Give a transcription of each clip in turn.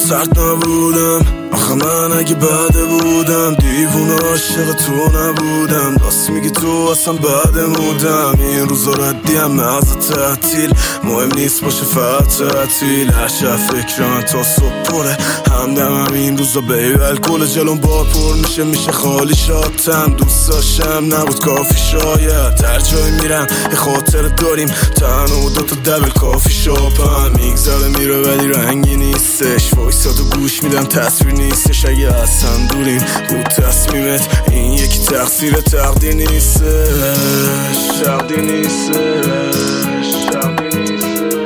سرد نبودم، آخه من اگه بده بودم دیوونه عاشق تو نبودم. راست میگی تو اصلا بده مودم، این روزا ردیم مغز تعطیل، مهم نیست باشه فقط تعطیل. هر شب فکر من تا صبح پره، همدمم این روزا بیبی الکل جلوم بار پر میشه خالی شاتم. دوست داشتم نبود کافی شاید، هر جایی میرم یه خاطر داریم، تنها و دوتا دبل کافی شاپم. میگذره میره ولی رنگی نیستش، وایساد و گوش میدم تصویر نیستش. اگه اصلا دوریم بود تصمیمت، این یکی تقصیر تقدیر نیستش، تقدیر نیستش، تقدیر نیستش.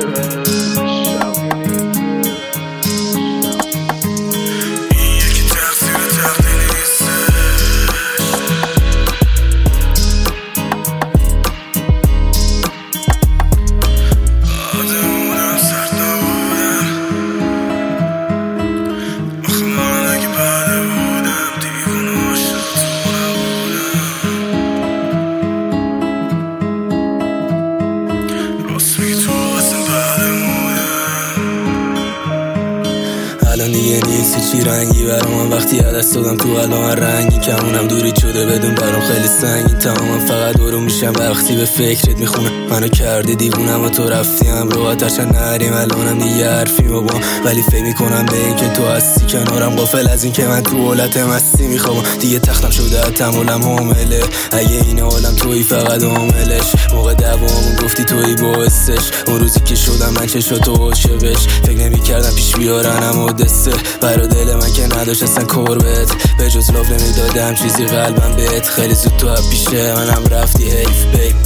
الان دیگه نیست چی رنگی برام، وقتی دست دادم تو الان رنگی کمونم دوری شده بدون برام خیلی سنگین. تمام فقط دورو میشم وقتی به فکرت میخونم، منو کردی دیوونم و تو رفتیم راحت هرچند نریم. الانم دیگه حرفی بابا، ولی فکر میکنم به این که تو هستی کنارم، غافل از این که من تو حالت مستی میخوام. دیگه تختم شده تمولم حامله، اگه این حالم تویی فقط عاملش. موقع دوامون گفتی تویی باعثش، اون روزی که شدم من چشاتو عاشقش، فکر نمیکردم پیش بیارنم و دسته برا دل من که نداشت اصلا کربت. به جز لاف نمیدادم چیزی قلبم بهت، خیلی زود تو پیشه منم رفتی حیف بیب.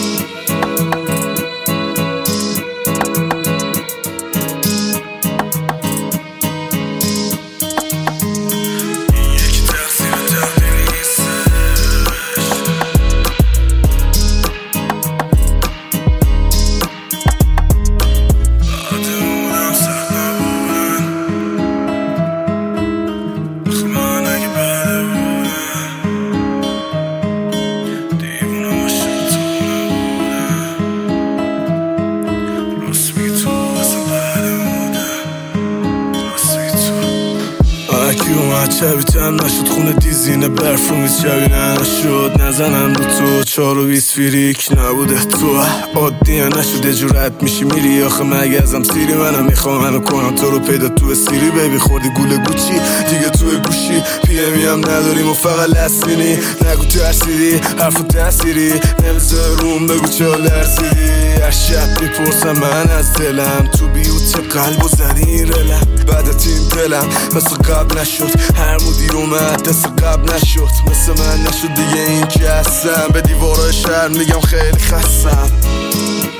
اومد شبیتم نشد، خونه دیزینه برف رو میز شبیه نشد. نزنم رو تو 4 و 20 فریک نبوده تو عادیه نشد، یه جور رد میشی میری آخه مگه ازم سیری. منم میخوام منو کنم تو رو پیدا تو سیری، بیبی خوردی گوله گوچی دیگه توی گوشی. پی امی هم نداریم و فقط لسینی، نگو ترسیدی حرفو تأثیری، نمیذار روم بگو چه لرزیدی. هر شب میپرسم من از دلم، تو بیوت قلب و زدی رلم، بعدت این دلم مثل قبل نشد، هر مودی اومد دست قبل نشد، مثل من نشد دیگه این که هستم. به دیوارای شهر میگم خیلی خستم.